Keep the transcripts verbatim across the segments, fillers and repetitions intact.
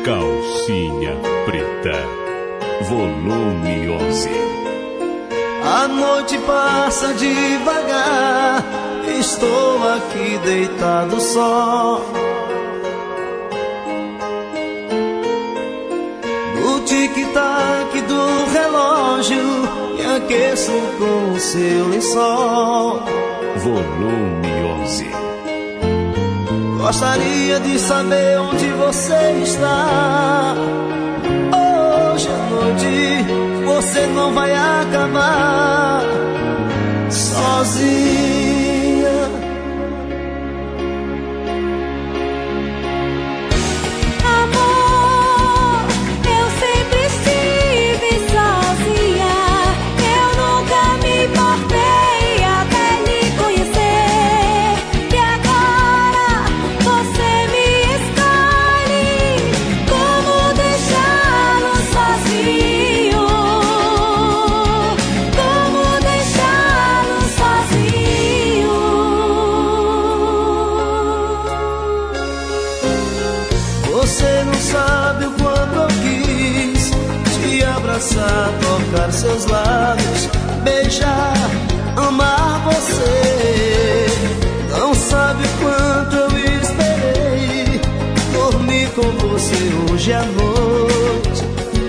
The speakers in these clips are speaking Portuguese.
Calcinha Preta, volume onze. A noite passa devagar, estou aqui deitado só. No tic-tac do relógio, me aqueço com o seu lençol. Volume onze. Gostaria de saber onde você está. Hoje à noite você não vai acabar sozinha. Amor, eu sempre estive sozinha. Eu nunca me importei até lhe conhecer. E agora você me escolhe. Como deixá-lo sozinho? Como deixá-lo sozinho? Você não sabe o quanto eu quis te abraçar, tocar seus lábios, beijar, amar você. Não sabe o quanto eu esperei dormir com você hoje à noite.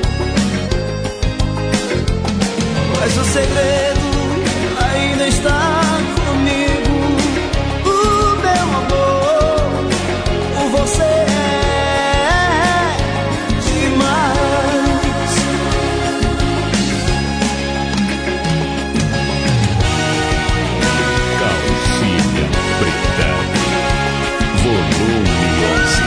Mas o segredo ainda está comigo. O meu amor por você é demais. Calcinha Preta, volume onze.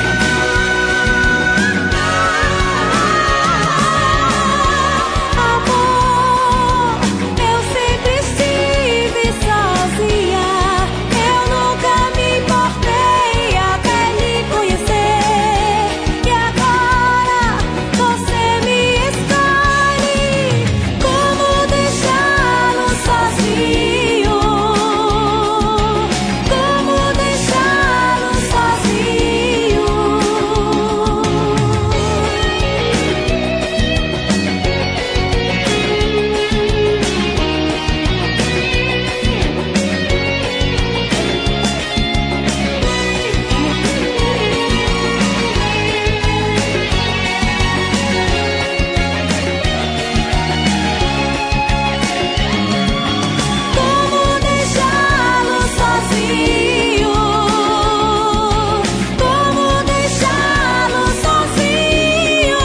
Amor, eu sempre estive sozinha. Eu nunca me importei até lhe conhecer. E agora você me escolhe. Como deixá-lo sozinho? Como deixá-lo sozinho? Como deixá-lo sozinho? Como deixá-lo sozinho?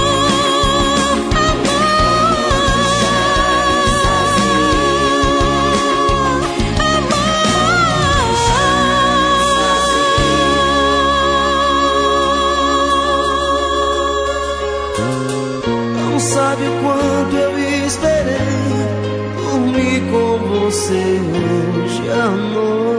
Não sabe o quanto eu esperei dormir com você hoje à noite.